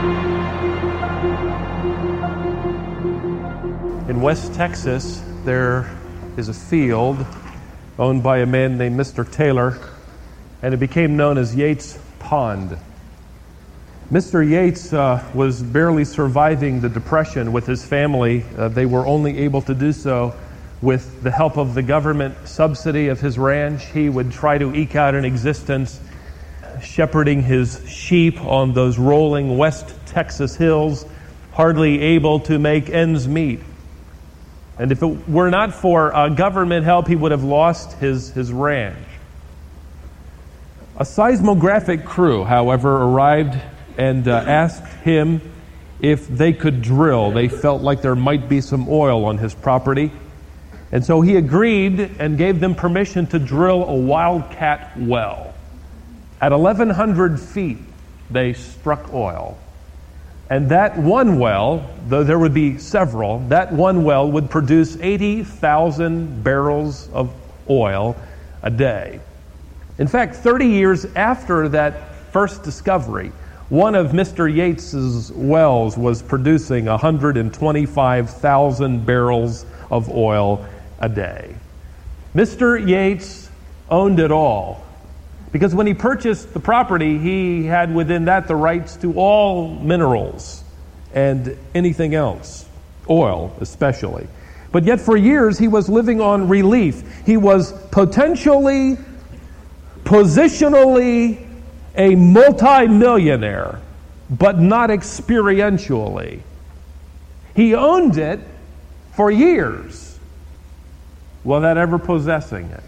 In West Texas, there is a field owned by a man named Mr. Taylor, and it became known as Yates Pond. Mr. Yates was barely surviving the Depression with his family. They were only able to do so with the help of the government subsidy of his ranch. He would try to eke out an existence shepherding his sheep on those rolling West Texas hills, hardly able to make ends meet. And if it were not for government help, he would have lost his ranch. A seismographic crew, however, arrived and asked him if they could drill. They felt like there might be some oil on his property. And so he agreed and gave them permission to drill a wildcat well. At 1,100 feet, they struck oil. And that one well, though there would be several, that one well would produce 80,000 barrels of oil a day. In fact, 30 years after that first discovery, one of Mr. Yates's wells was producing 125,000 barrels of oil a day. Mr. Yates owned it all, because when he purchased the property, he had within that the rights to all minerals and anything else, oil especially. But yet for years he was living on relief. He was positionally a multi-millionaire, but not experientially. He owned it for years without ever possessing it.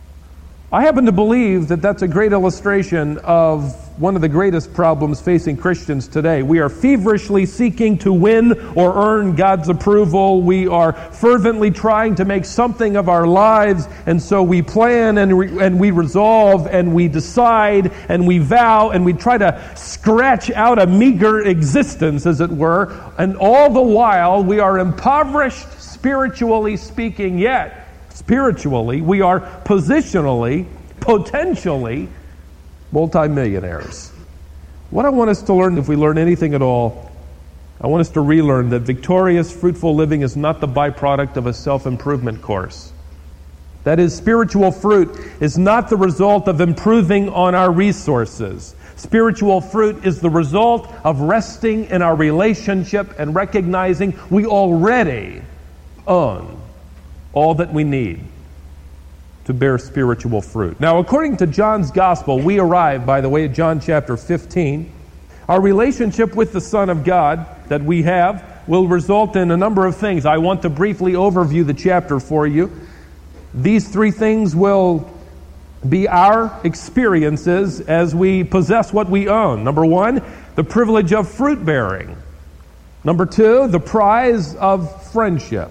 I happen to believe that that's a great illustration of one of the greatest problems facing Christians today. We are feverishly seeking to win or earn God's approval. We are fervently trying to make something of our lives, and so we plan and we resolve and we decide and we vow and we try to scratch out a meager existence, as it were, and all the while we are impoverished spiritually speaking, yet spiritually, we are positionally, potentially, multimillionaires. What I want us to learn, if we learn anything at all, I want us to relearn that victorious, fruitful living is not the byproduct of a self-improvement course. That is, spiritual fruit is not the result of improving on our resources. Spiritual fruit is the result of resting in our relationship and recognizing we already own all that we need to bear spiritual fruit. Now, according to John's Gospel, we arrive, by the way, at John chapter 15. Our relationship with the Son of God that we have will result in a number of things. I want to briefly overview the chapter for you. These three things will be our experiences as we possess what we own. Number one, the privilege of fruit bearing. Number two, the prize of friendship.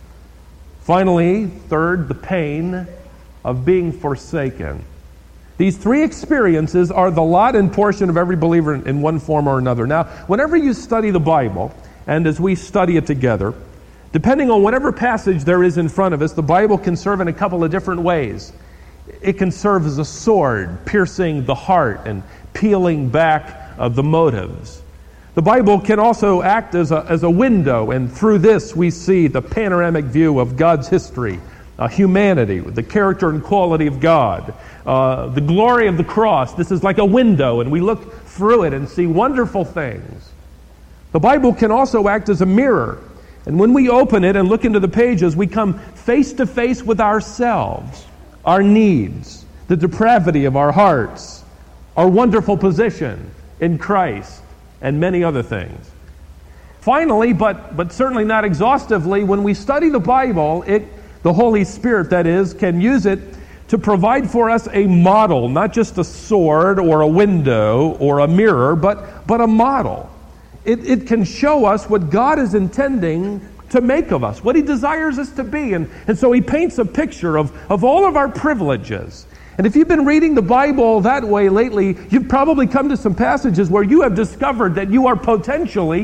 Finally, third, the pain of being forsaken. These three experiences are the lot and portion of every believer in one form or another. Now, whenever you study the Bible, and as we study it together, depending on whatever passage there is in front of us, the Bible can serve in a couple of different ways. It can serve as a sword, piercing the heart and peeling back the motives. The Bible can also act as a window, and through this we see the panoramic view of God's history, humanity, the character and quality of God, the glory of the cross. This is like a window, and we look through it and see wonderful things. The Bible can also act as a mirror, and when we open it and look into the pages, we come face to face with ourselves, our needs, the depravity of our hearts, our wonderful position in Christ, and many other things. Finally, but certainly not exhaustively, when we study the Bible, the Holy Spirit, that is, can use it to provide for us a model, not just a sword or a window or a mirror, but a model. It can show us what God is intending to make of us, what He desires us to be. And so He paints a picture of all of our privileges. And if you've been reading the Bible that way lately, you've probably come to some passages where you have discovered that you are positionally,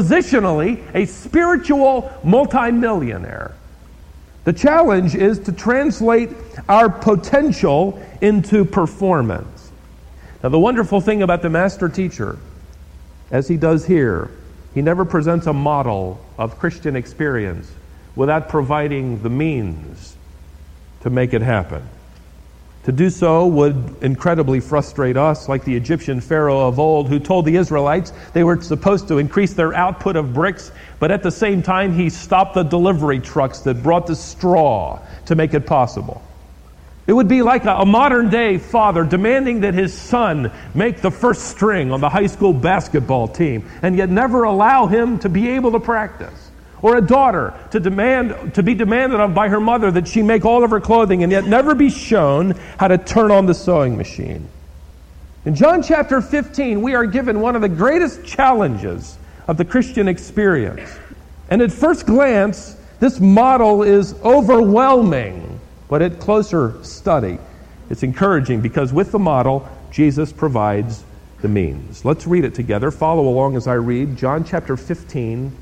a spiritual multimillionaire. The challenge is to translate our potential into performance. Now, the wonderful thing about the master teacher as he does here, he never presents a model of Christian experience without providing the means to make it happen. To do so would incredibly frustrate us, like the Egyptian Pharaoh of old, who told the Israelites they were supposed to increase their output of bricks, but at the same time he stopped the delivery trucks that brought the straw to make it possible. It would be like a modern-day father demanding that his son make the first string on the high school basketball team, and yet never allow him to be able to practice. Or a daughter to be demanded of by her mother that she make all of her clothing and yet never be shown how to turn on the sewing machine. In John chapter 15, we are given one of the greatest challenges of the Christian experience. And at first glance, this model is overwhelming, but at closer study, it's encouraging because with the model, Jesus provides the means. Let's read it together. Follow along as I read John chapter 15,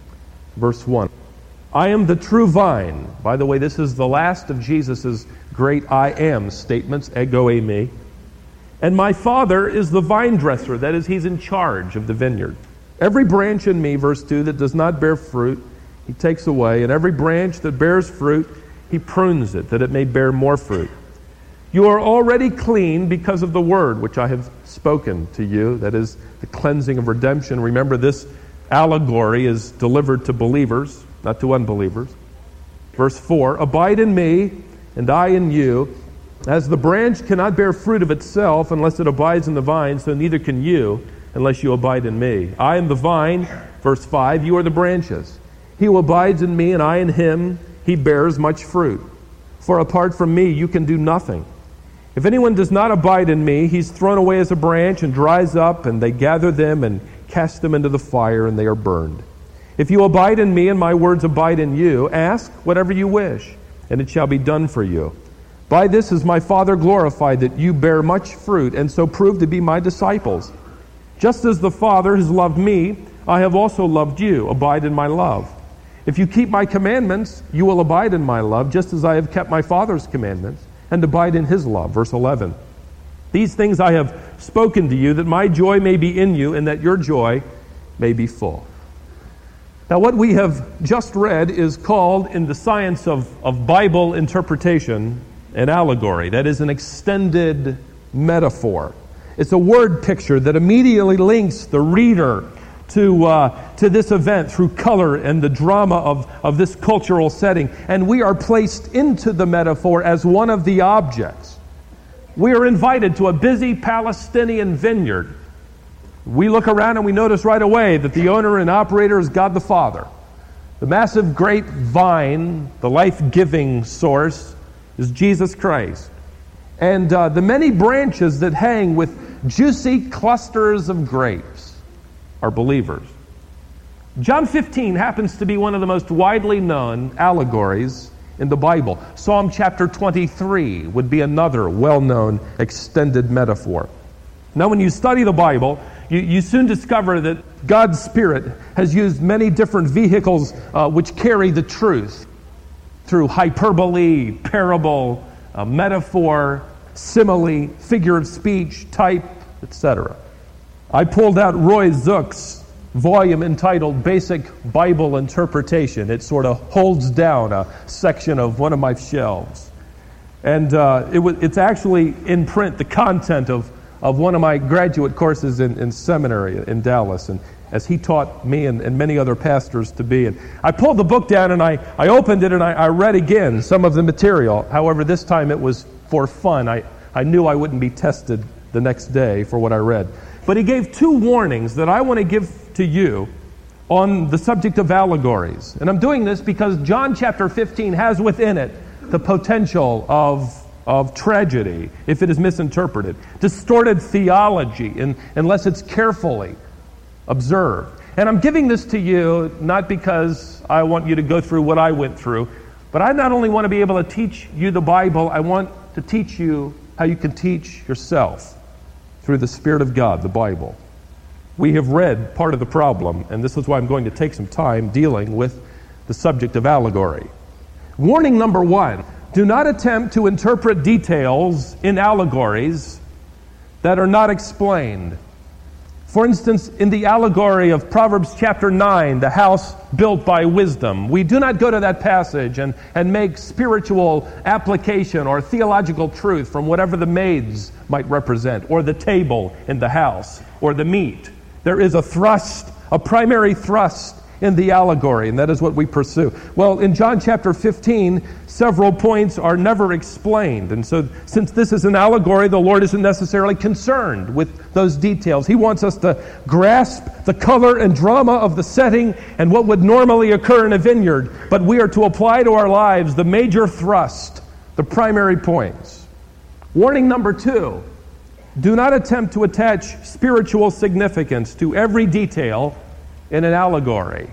Verse 1. I am the true vine. By the way, this is the last of Jesus' great I am statements, ego eimi. And my Father is the vine dresser. That is, he's in charge of the vineyard. Every branch in me, verse 2, that does not bear fruit, he takes away. And every branch that bears fruit, he prunes it, that it may bear more fruit. You are already clean because of the word which I have spoken to you. That is, the cleansing of redemption. Remember, this allegory is delivered to believers, not to unbelievers. Verse 4, abide in me, and I in you. As the branch cannot bear fruit of itself unless it abides in the vine, so neither can you unless you abide in me. I am the vine, verse 5, you are the branches. He who abides in me and I in him, he bears much fruit. For apart from me you can do nothing. If anyone does not abide in me, he's thrown away as a branch and dries up, and they gather them and cast them into the fire, and they are burned. If you abide in me and my words abide in you, ask whatever you wish, and it shall be done for you. By this is my Father glorified, that you bear much fruit, and so prove to be my disciples. Just as the Father has loved me, I have also loved you. Abide in my love. If you keep my commandments, you will abide in my love, just as I have kept my Father's commandments, and abide in his love. Verse 11. These things I have spoken to you, that my joy may be in you, and that your joy may be full. Now, what we have just read is called, in the science of Bible interpretation, an allegory. That is an extended metaphor. It's a word picture that immediately links the reader to this event through color and the drama of this cultural setting. And we are placed into the metaphor as one of the objects. We are invited to a busy Palestinian vineyard. We look around and we notice right away that the owner and operator is God the Father. The massive great vine, the life-giving source, is Jesus Christ. And the many branches that hang with juicy clusters of grapes are believers. John 15 happens to be one of the most widely known allegories in the Bible. Psalm chapter 23 would be another well-known extended metaphor. Now, when you study the Bible, you soon discover that God's Spirit has used many different vehicles which carry the truth through hyperbole, parable, metaphor, simile, figure of speech, type, etc. I pulled out Roy Zook's volume entitled Basic Bible Interpretation. It sort of holds down a section of one of my shelves. And it's actually in print, the content of one of my graduate courses in seminary in Dallas, and as he taught me and many other pastors to be. And I pulled the book down and I opened it and I read again some of the material. However, this time it was for fun. I knew I wouldn't be tested the next day for what I read. But he gave two warnings that I want to give to you on the subject of allegories. And I'm doing this because John chapter 15 has within it the potential of tragedy if it is misinterpreted, distorted theology unless it's carefully observed. And I'm giving this to you not because I want you to go through what I went through, but I not only want to be able to teach you the Bible, I want to teach you how you can teach yourself through the Spirit of God, the Bible. We have read part of the problem, and this is why I'm going to take some time dealing with the subject of allegory. Warning number one, do not attempt to interpret details in allegories that are not explained. For instance, in the allegory of Proverbs chapter 9, the house built by wisdom, we do not go to that passage and make spiritual application or theological truth from whatever the maids might represent, or the table in the house, or the meat. There is a thrust, a primary thrust in the allegory, and that is what we pursue. Well, in John chapter 15, several points are never explained. And so, since this is an allegory, the Lord isn't necessarily concerned with those details. He wants us to grasp the color and drama of the setting and what would normally occur in a vineyard, but we are to apply to our lives the major thrust, the primary points. Warning number 2, do not attempt to attach spiritual significance to every detail in an allegory.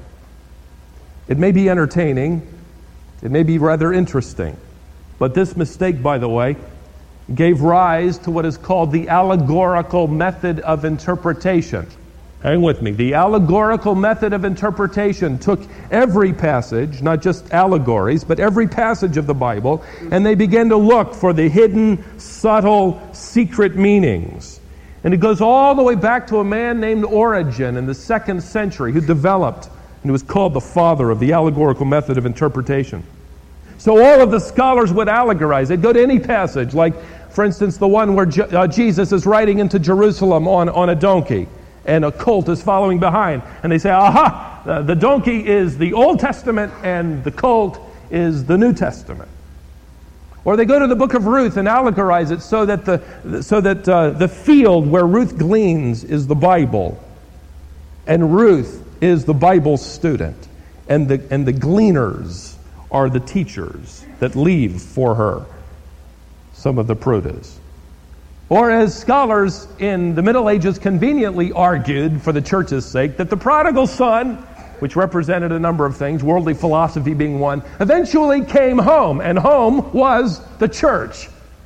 It may be entertaining, it may be rather interesting, but this mistake, by the way, gave rise to what is called the allegorical method of interpretation. Hang with me. The allegorical method of interpretation took every passage, not just allegories, but every passage of the Bible, and they began to look for the hidden, subtle, secret meanings. And it goes all the way back to a man named Origen in the 2nd century who developed, and he was called the father of the allegorical method of interpretation. So all of the scholars would allegorize. They'd go to any passage, like, for instance, the one where Jesus is riding into Jerusalem on a donkey, and a colt is following behind. And they say, aha, the donkey is the Old Testament, and the colt is the New Testament. Or they go to the book of Ruth and allegorize it so that the field where Ruth gleans is the Bible, and Ruth is the Bible student, and the gleaners are the teachers that leave for her some of the produce. Or as scholars in the Middle Ages conveniently argued for the church's sake, that the prodigal son, which represented a number of things, worldly philosophy being one, eventually came home, and home was the church.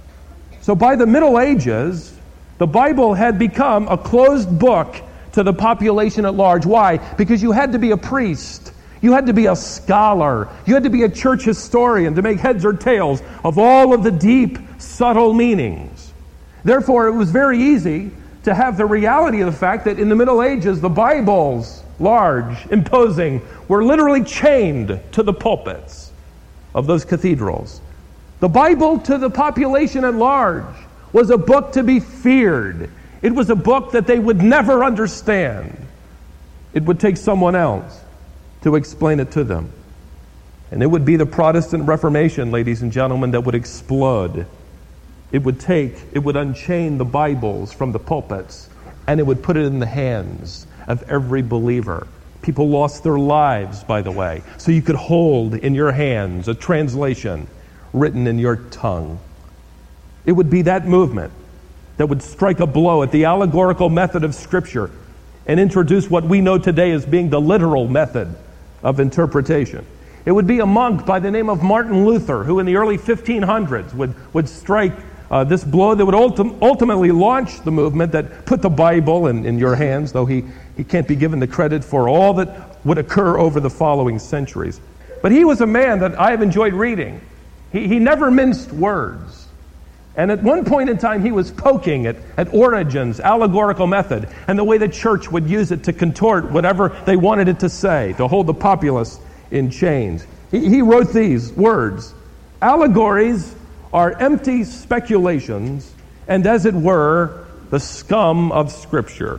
So by the Middle Ages, the Bible had become a closed book to the population at large. Why? Because you had to be a priest. You had to be a scholar. You had to be a church historian to make heads or tails of all of the deep, subtle meanings. Therefore, it was very easy to have the reality of the fact that in the Middle Ages, the Bibles, large, imposing, were literally chained to the pulpits of those cathedrals. The Bible to the population at large was a book to be feared. It was a book that they would never understand. It would take someone else to explain it to them. And it would be the Protestant Reformation, ladies and gentlemen, that would explode. It would unchain the Bibles from the pulpits, and it would put it in the hands of every believer. People lost their lives, by the way, so you could hold in your hands a translation written in your tongue. It would be that movement that would strike a blow at the allegorical method of Scripture and introduce what we know today as being the literal method of interpretation. It would be a monk by the name of Martin Luther who in the early 1500s would strike this blow that would ultimately launch the movement that put the Bible in your hands, though he can't be given the credit for all that would occur over the following centuries. But he was a man that I have enjoyed reading. He never minced words. And at one point in time, he was poking at Origen's allegorical method and the way the church would use it to contort whatever they wanted it to say, to hold the populace in chains. He wrote these words: allegories are empty speculations and, as it were, the scum of Scripture.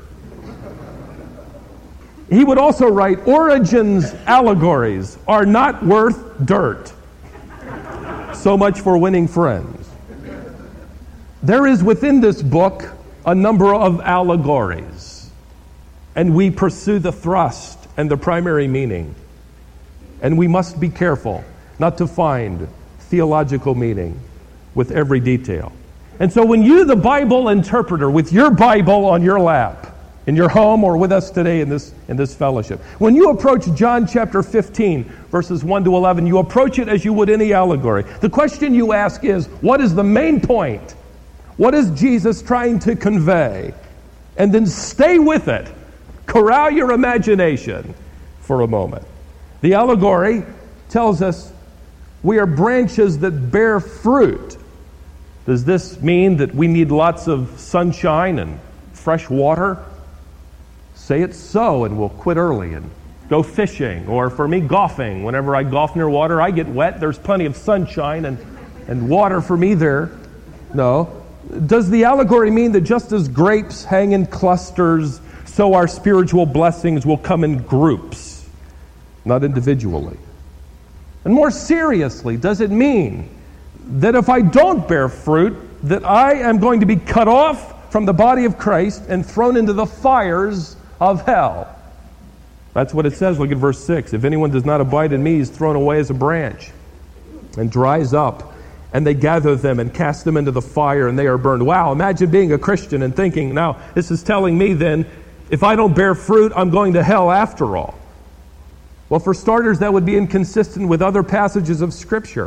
He would also write, Origen's allegories are not worth dirt. So much for winning friends. There is within this book a number of allegories, and we pursue the thrust and the primary meaning. And we must be careful not to find theological meaning with every detail. And so when you, the Bible interpreter, with your Bible on your lap, in your home or with us today in this fellowship, when you approach John chapter 15, verses 1 to 11, you approach it as you would any allegory. The question you ask is, what is the main point? What is Jesus trying to convey? And then stay with it. Corral your imagination for a moment. The allegory tells us we are branches that bear fruit. Does this mean that we need lots of sunshine and fresh water? Say it's so, and we'll quit early and go fishing. Or for me, golfing. Whenever I golf near water, I get wet. There's plenty of sunshine and water for me there. No. Does the allegory mean that just as grapes hang in clusters, so our spiritual blessings will come in groups, not individually? And more seriously, does it mean that if I don't bear fruit, that I am going to be cut off from the body of Christ and thrown into the fires of hell? That's what it says. Look at verse 6. If anyone does not abide in me, he's thrown away as a branch and dries up. And they gather them and cast them into the fire, and they are burned. Wow, imagine being a Christian and thinking, now, this is telling me then, if I don't bear fruit, I'm going to hell after all. Well, for starters, that would be inconsistent with other passages of Scripture.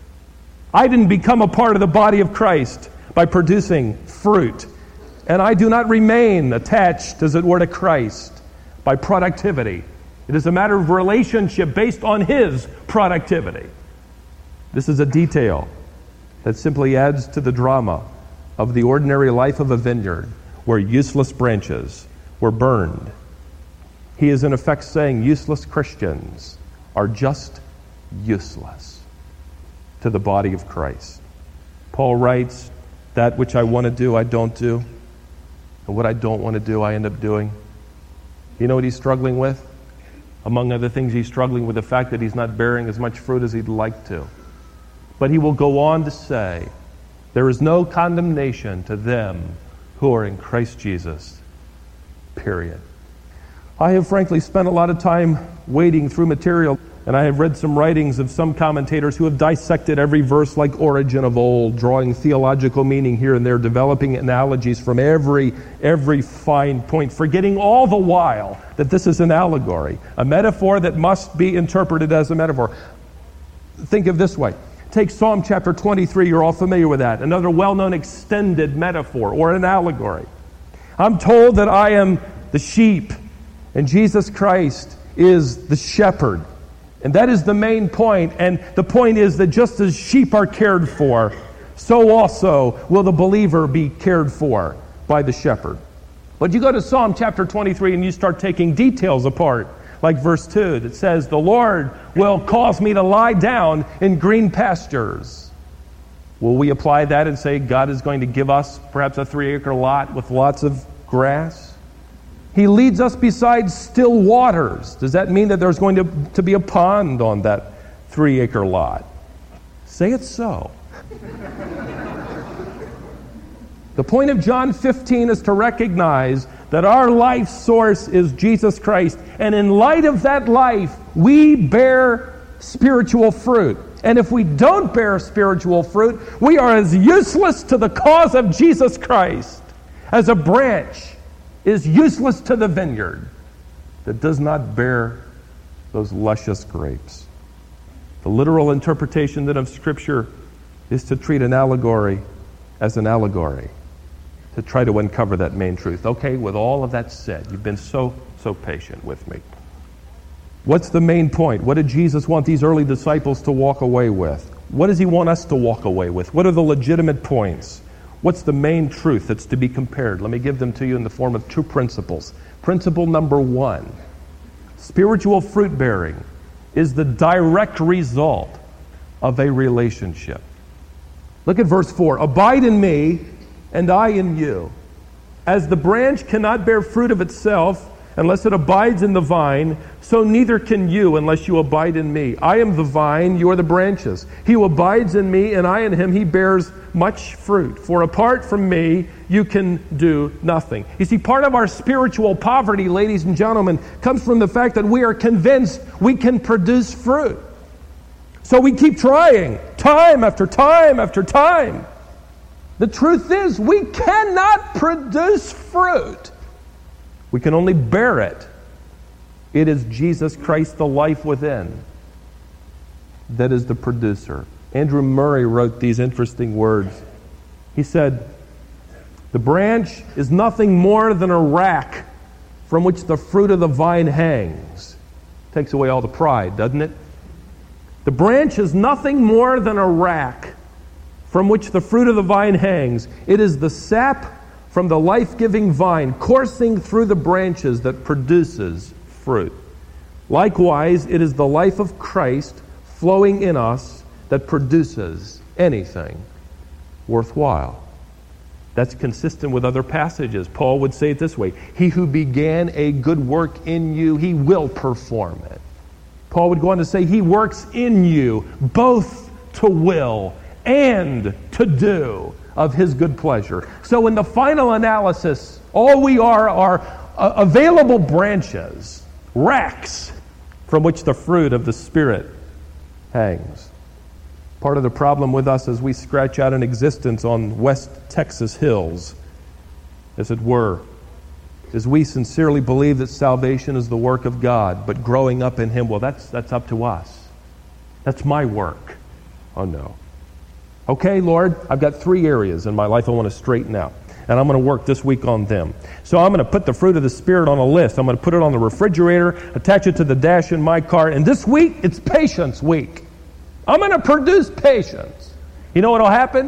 I didn't become a part of the body of Christ by producing fruit. And I do not remain attached, as it were, to Christ by productivity. It is a matter of relationship based on His productivity. This is a detail that simply adds to the drama of the ordinary life of a vineyard where useless branches were burned. He is in effect saying useless Christians are just useless to the body of Christ. Paul writes, that which I want to do, I don't do. And what I don't want to do, I end up doing. You know what he's struggling with? Among other things, he's struggling with the fact that he's not bearing as much fruit as he'd like to. But he will go on to say, there is no condemnation to them who are in Christ Jesus. Period. I have frankly spent a lot of time wading through material, and I have read some writings of some commentators who have dissected every verse like Origen of old, drawing theological meaning here and there, developing analogies from every fine point, forgetting all the while that this is an allegory, a metaphor that must be interpreted as a metaphor. Think of this way. Take Psalm chapter 23, you're all familiar with that, another well-known extended metaphor or an allegory. I'm told that I am the sheep, and Jesus Christ is the shepherd. And that is the main point. And the point is that just as sheep are cared for, so also will the believer be cared for by the shepherd. But you go to Psalm chapter 23 and you start taking details apart, like verse 2 that says, the Lord will cause me to lie down in green pastures. Will we apply that and say God is going to give us perhaps a 3-acre lot with lots of grass? He leads us beside still waters. Does that mean that there's going to be a pond on that 3-acre lot? Say it so. The point of John 15 is to recognize that our life source is Jesus Christ. And in light of that life, we bear spiritual fruit. And if we don't bear spiritual fruit, we are as useless to the cause of Jesus Christ as a branch is useless to the vineyard that does not bear those luscious grapes. The literal interpretation then of Scripture is to treat an allegory as an allegory, to try to uncover that main truth. Okay, with all of that said, you've been so patient with me. What's the main point? What did Jesus want these early disciples to walk away with? What does he want us to walk away with? What are the legitimate points? What's the main truth that's to be compared? Let me give them to you in the form of 2 principles. Principle number 1, spiritual fruit bearing is the direct result of a relationship. Look at verse 4. Abide in me, and I in you. As the branch cannot bear fruit of itself unless it abides in the vine, so neither can you unless you abide in me. I am the vine, you are the branches. He who abides in me, and I in him, he bears much fruit. For apart from me, you can do nothing. You see, part of our spiritual poverty, ladies and gentlemen, comes from the fact that we are convinced we can produce fruit. So we keep trying, time after time after time. The truth is, we cannot produce fruit. We can only bear it. It is Jesus Christ, the life within, that is the producer. Andrew Murray wrote these interesting words. He said, the branch is nothing more than a rack from which the fruit of the vine hangs. Takes away all the pride, doesn't it? The branch is nothing more than a rack from which the fruit of the vine hangs. It is the sap from the life-giving vine coursing through the branches that produces fruit. Likewise, it is the life of Christ flowing in us that produces anything worthwhile. That's consistent with other passages. Paul would say it this way: he who began a good work in you, he will perform it. Paul would go on to say he works in you both to will and to do of his good pleasure. So in the final analysis, all we are available branches, racks from which the fruit of the Spirit hangs. Part of the problem with us as we scratch out an existence on West Texas hills, as it were, is we sincerely believe that salvation is the work of God, but growing up in Him, well, that's up to us. That's my work. Oh, no. Okay, Lord, I've got 3 areas in my life I want to straighten out, and I'm going to work this week on them. So I'm going to put the fruit of the Spirit on a list. I'm going to put it on the refrigerator, attach it to the dash in my car, and this week, it's Patience Week. I'm going to produce patience. You know what will happen?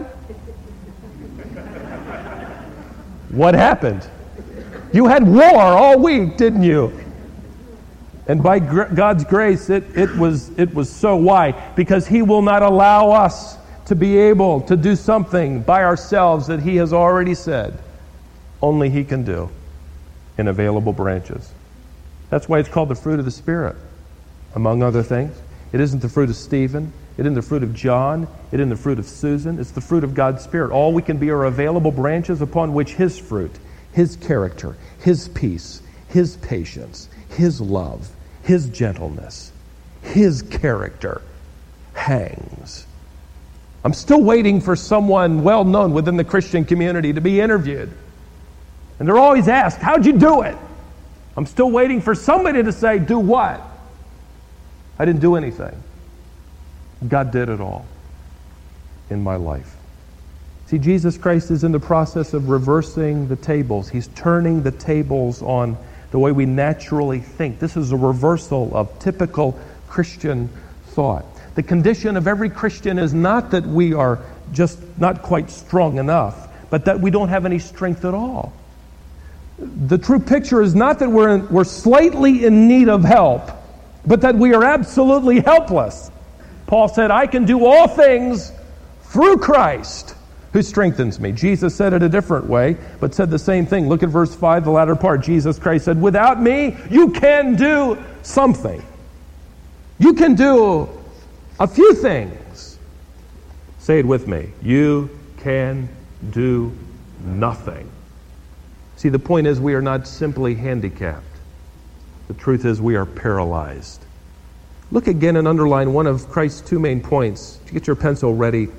What happened? You had war all week, didn't you? And by God's grace, it was so. Why? Because He will not allow us to be able to do something by ourselves that He has already said only He can do in available branches. That's why it's called the fruit of the Spirit, among other things. It isn't the fruit of Stephen. It isn't the fruit of John. It isn't the fruit of Susan. It's the fruit of God's Spirit. All we can be are available branches upon which His fruit, His character, His peace, His patience, His love, His gentleness, His character hangs. I'm still waiting for someone well known within the Christian community to be interviewed. And they're always asked, how'd you do it? I'm still waiting for somebody to say, do what? I didn't do anything. God did it all in my life. See, Jesus Christ is in the process of reversing the tables. He's turning the tables on the way we naturally think. This is a reversal of typical Christian thought. The condition of every Christian is not that we are just not quite strong enough, but that we don't have any strength at all. The true picture is not that we're slightly in need of help, but that we are absolutely helpless. Paul said, I can do all things through Christ who strengthens me. Jesus said it a different way, but said the same thing. Look at verse 5, the latter part. Jesus Christ said, without me, you can do something. You can do a few things. Say it with me. You can do nothing. See, the point is we are not simply handicapped. The truth is we are paralyzed. Look again and underline one of Christ's 2 main points. Get your pencil ready.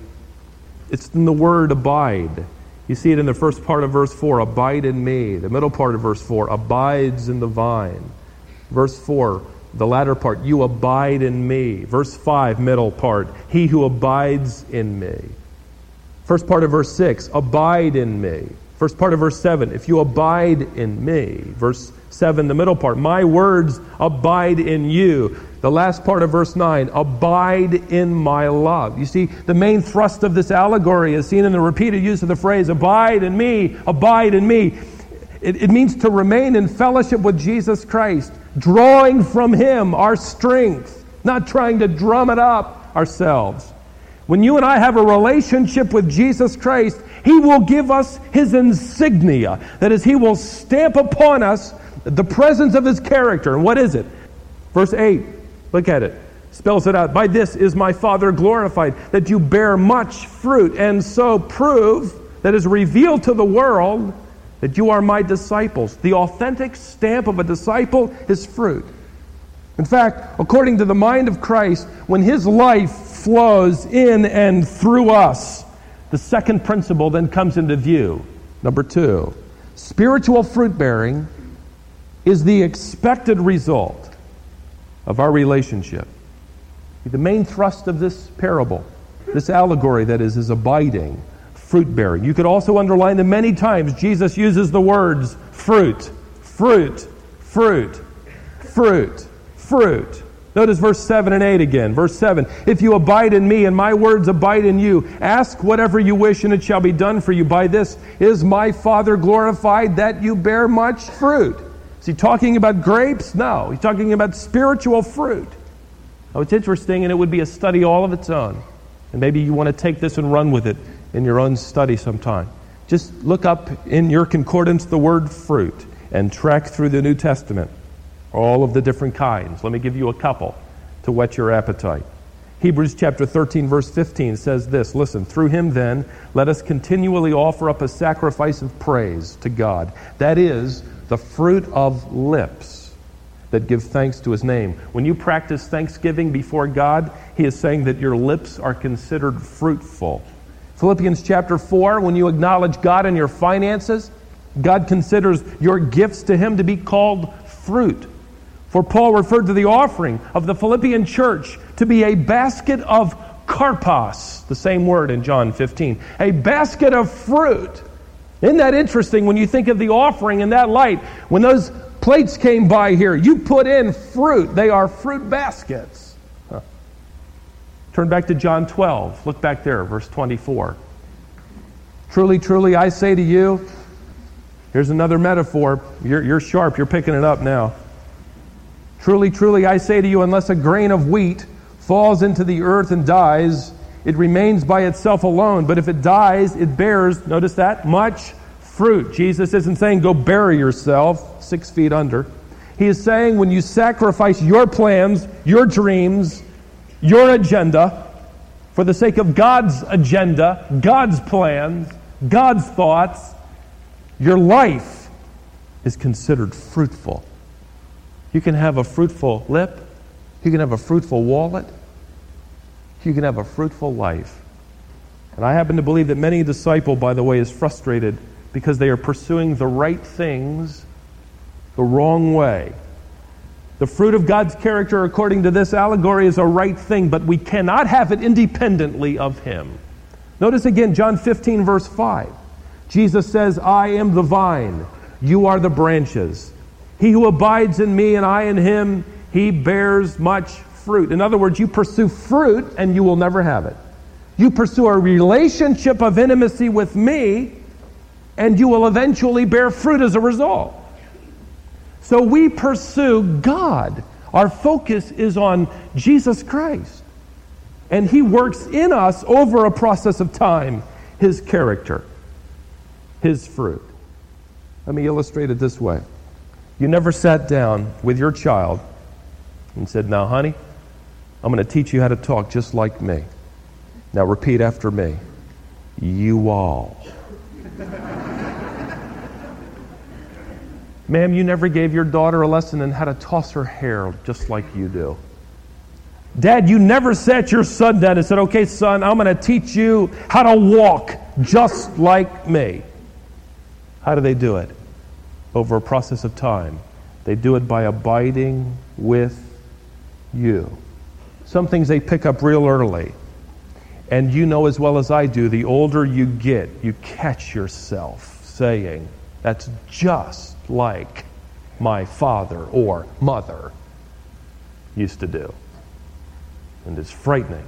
It's in the word abide. You see it in the first part of verse 4, abide in me. The middle part of verse 4, abides in the vine. Verse 4, the latter part, you abide in me. Verse 5, middle part, he who abides in me. First part of verse 6, abide in me. First part of verse 7, if you abide in me. Verse 7, the middle part, my words abide in you. The last part of verse 9, abide in my love. You see, the main thrust of this allegory is seen in the repeated use of the phrase, abide in me, abide in me. It means to remain in fellowship with Jesus Christ, drawing from Him our strength, not trying to drum it up ourselves. When you and I have a relationship with Jesus Christ, He will give us His insignia. That is, He will stamp upon us the presence of His character. And what is it? Verse 8, look at it. Spells it out. By this is my Father glorified, that you bear much fruit, and so prove, that is revealed to the world, that you are my disciples. The authentic stamp of a disciple is fruit. In fact, according to the mind of Christ, when His life flows in and through us, the second principle then comes into view. Number 2, spiritual fruit-bearing is the expected result of our relationship. The main thrust of this parable, this allegory that is abiding, fruit-bearing. You could also underline that many times Jesus uses the words fruit, fruit, fruit, fruit, fruit. Notice verse 7 and 8 again. Verse 7, if you abide in me and my words abide in you, ask whatever you wish and it shall be done for you. By this is my Father glorified, that you bear much fruit. Is he talking about grapes? No. He's talking about spiritual fruit. Oh, it's interesting, and it would be a study all of its own. And maybe you want to take this and run with it in your own study sometime. Just look up in your concordance the word fruit and track through the New Testament. All of the different kinds. Let me give you a couple to whet your appetite. Hebrews chapter 13, verse 15 says this, listen, through him then, let us continually offer up a sacrifice of praise to God. That is, the fruit of lips that give thanks to his name. When you practice thanksgiving before God, he is saying that your lips are considered fruitful. Philippians chapter 4, when you acknowledge God in your finances, God considers your gifts to him to be called fruit. For Paul referred to the offering of the Philippian church to be a basket of karpos, the same word in John 15, a basket of fruit. Isn't that interesting when you think of the offering in that light? When those plates came by here, you put in fruit. They are fruit baskets. Turn back to John 12. Look back there, verse 24. Truly, truly, I say to you, here's another metaphor. You're sharp. You're picking it up now. Truly, truly, I say to you, unless a grain of wheat falls into the earth and dies, it remains by itself alone. But if it dies, it bears, notice that, much fruit. Jesus isn't saying go bury yourself 6 feet under. He is saying when you sacrifice your plans, your dreams, your agenda, for the sake of God's agenda, God's plans, God's thoughts, your life is considered fruitful. You can have a fruitful lip. You can have a fruitful wallet. You can have a fruitful life. And I happen to believe that many a disciple, by the way, is frustrated because they are pursuing the right things the wrong way. The fruit of God's character, according to this allegory, is a right thing, but we cannot have it independently of him. Notice again, John 15, verse 5. Jesus says, I am the vine, you are the branches. He who abides in me and I in him, he bears much fruit. In other words, you pursue fruit and you will never have it. You pursue a relationship of intimacy with me and you will eventually bear fruit as a result. So we pursue God. Our focus is on Jesus Christ. And he works in us over a process of time, his character, his fruit. Let me illustrate it this way. You never sat down with your child and said, now, honey, I'm going to teach you how to talk just like me. Now repeat after me. You all. Ma'am, you never gave your daughter a lesson in how to toss her hair just like you do. Dad, you never sat your son down and said, okay, son, I'm going to teach you how to walk just like me. How do they do it? Over a process of time. They do it by abiding with you. Some things they pick up real early. And you know as well as I do, the older you get, you catch yourself saying, that's just like my father or mother used to do. And it's frightening.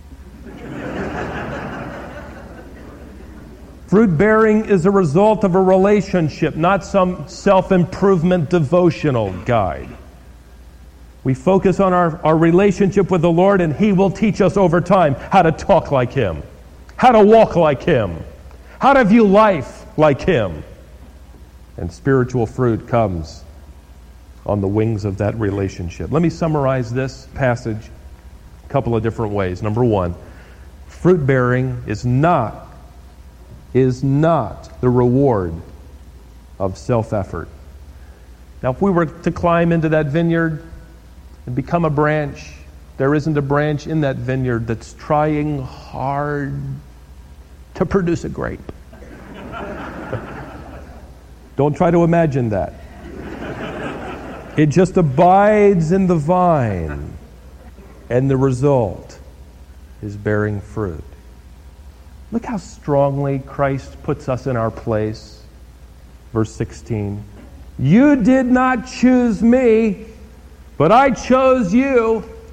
Fruit bearing is a result of a relationship, not some self-improvement devotional guide. We focus on our relationship with the Lord, and he will teach us over time how to talk like him, how to walk like him, how to view life like him. And spiritual fruit comes on the wings of that relationship. Let me summarize this passage a couple of different ways. Number one, fruit bearing is not the reward of self-effort. Now, if we were to climb into that vineyard and become a branch, there isn't a branch in that vineyard that's trying hard to produce a grape. Don't try to imagine that. It just abides in the vine, and the result is bearing fruit. Look how strongly Christ puts us in our place. Verse 16. You did not choose me, but I chose you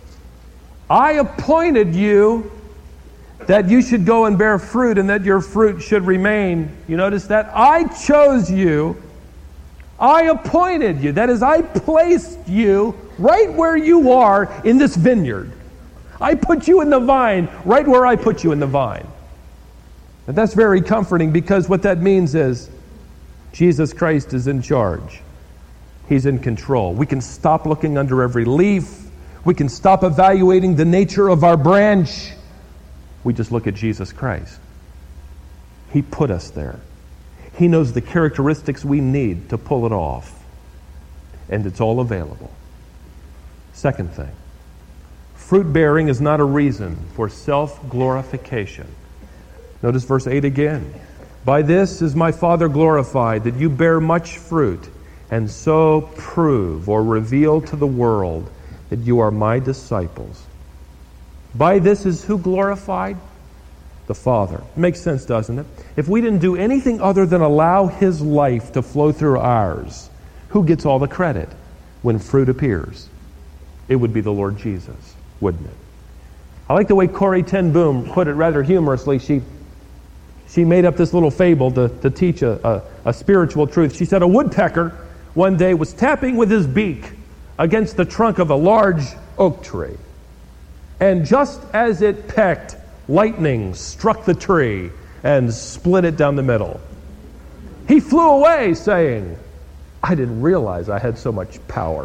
I appointed you that you should go and bear fruit and that your fruit should remain. You notice that? I chose you. I appointed you. That is, I placed you right where you are in this vineyard. I put you in the vine right where I put you in the vine. And that's very comforting, because what that means is Jesus Christ is in charge. He's in control. We can stop looking under every leaf. We can stop evaluating the nature of our branch. We just look at Jesus Christ. He put us there. He knows the characteristics we need to pull it off. And it's all available. Second thing, fruit bearing is not a reason for self-glorification. Notice verse 8 again. By this is my Father glorified, that you bear much fruit, and so prove or reveal to the world that you are my disciples. By this is who glorified? The Father. It makes sense, doesn't it? If we didn't do anything other than allow His life to flow through ours, who gets all the credit when fruit appears? It would be the Lord Jesus, wouldn't it? I like the way Corrie ten Boom put it rather humorously. She made up this little fable to teach a spiritual truth. She said a woodpecker one day was tapping with his beak against the trunk of a large oak tree. And just as it pecked, lightning struck the tree and split it down the middle. He flew away saying, I didn't realize I had so much power.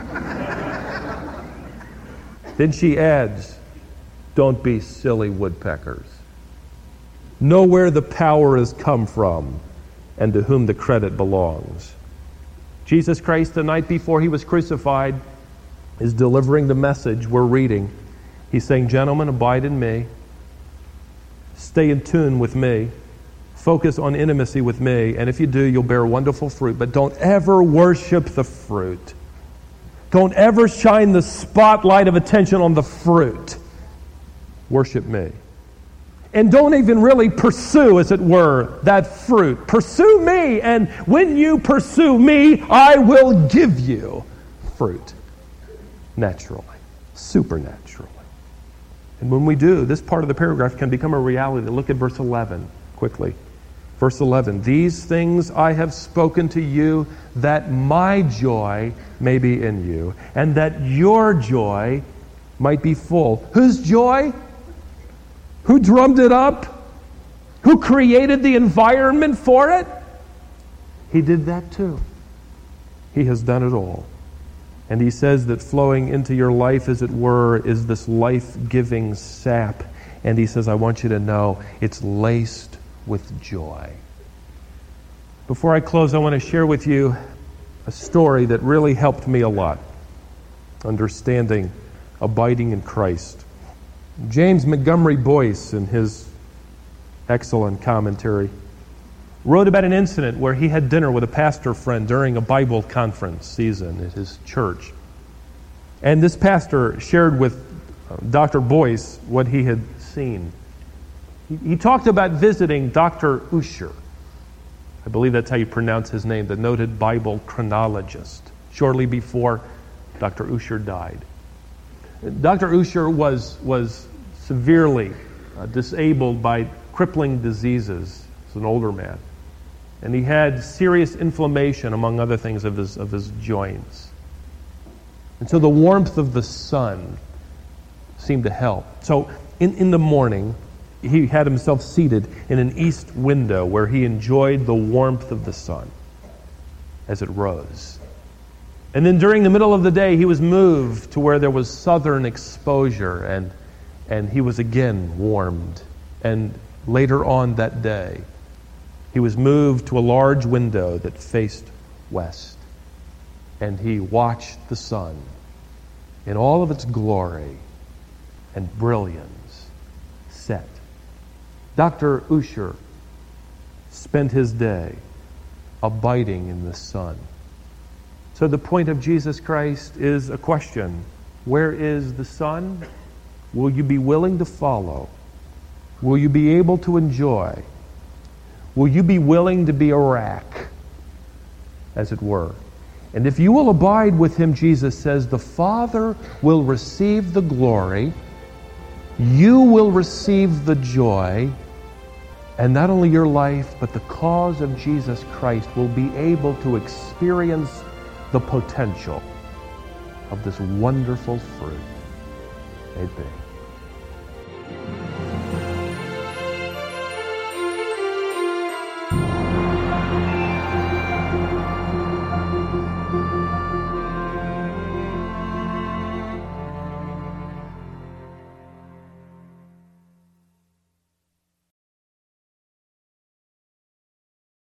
Then she adds, don't be silly woodpeckers. Know where the power has come from and to whom the credit belongs. Jesus Christ, the night before He was crucified, is delivering the message we're reading. He's saying, gentlemen, abide in me. Stay in tune with me. Focus on intimacy with me. And if you do, you'll bear wonderful fruit. But don't ever worship the fruit. Don't ever shine the spotlight of attention on the fruit. Worship me. And don't even really pursue, as it were, that fruit. Pursue me, and when you pursue me, I will give you fruit. Naturally. Supernaturally. And when we do, this part of the paragraph can become a reality. Look at verse 11 quickly. Verse 11, these things I have spoken to you, that my joy may be in you, and that your joy might be full. Whose joy? Who drummed it up? Who created the environment for it? He did that too. He has done it all. And He says that flowing into your life, as it were, is this life-giving sap. And He says, I want you to know it's laced with joy. Before I close, I want to share with you a story that really helped me a lot, understanding abiding in Christ. James Montgomery Boyce, in his excellent commentary, wrote about an incident where he had dinner with a pastor friend during a Bible conference season at his church. And this pastor shared with Dr. Boyce what he had seen. He talked about visiting Dr. Ussher. I believe that's how you pronounce his name, the noted Bible chronologist, shortly before Dr. Ussher died. Dr. Ussher was severely disabled by crippling diseases as an older man. And he had serious inflammation, among other things, of his joints. And so the warmth of the sun seemed to help. So in the morning, he had himself seated in an east window where he enjoyed the warmth of the sun as it rose. And then during the middle of the day, he was moved to where there was southern exposure, and he was again warmed. And later on that day, he was moved to a large window that faced west. And he watched the sun in all of its glory and brilliance set. Dr. Ussher spent his day abiding in the sun. So the point of Jesus Christ is a question. Where is the sun? Will you be willing to follow? Will you be able to enjoy? Will you be willing to be a rack, as it were? And if you will abide with Him, Jesus says, the Father will receive the glory you will receive the joy, and not only your life, but the cause of Jesus Christ will be able to experience the potential of this wonderful fruit. May it be.